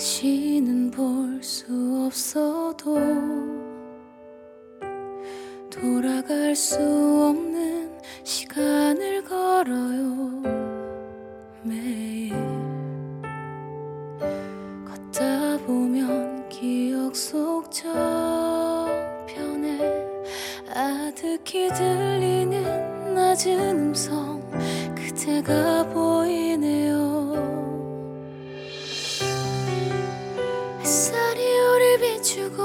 다시는 볼 수 없어도 돌아갈 수 없는 시간을 걸어요. 매일 걷다 보면 기억 속 저편에 아득히 들리는 낮은 음성, 그대가 보이네요. 햇살이 우릴 비추고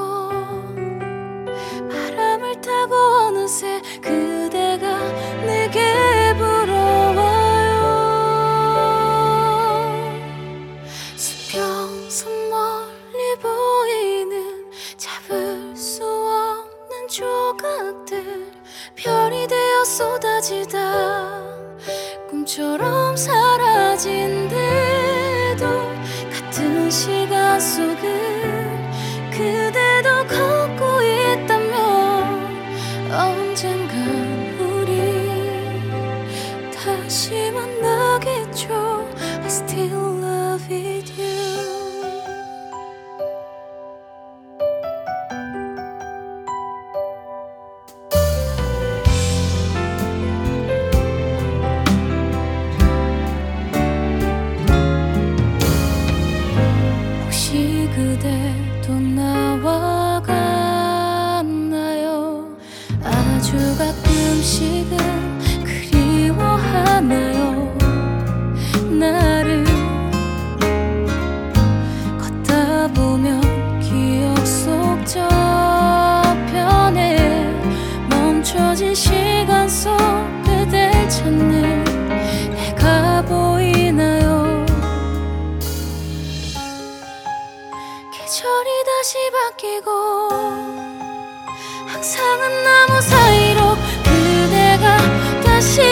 바람을 타고 어느새 그대가 내게 불어와요. 수평선 멀리 보이는 잡을 수 없는 조각들, 별이 되어 쏟아지다 꿈처럼 사라진대도 같은 시간 속을 그대도 걷고 있다면 언젠간 우리 다시 만나겠죠. I still love you. 혹시 그대도 나와 같나요? 아주 가끔씩은 그리워하나요? 나를 걷다 보면 기억 속 저편에 멈춰진 시간 속 그댈 찾는 내가 보이나요? 계절이 다시 바뀌고 항상은 나무 사이로 그대가 다시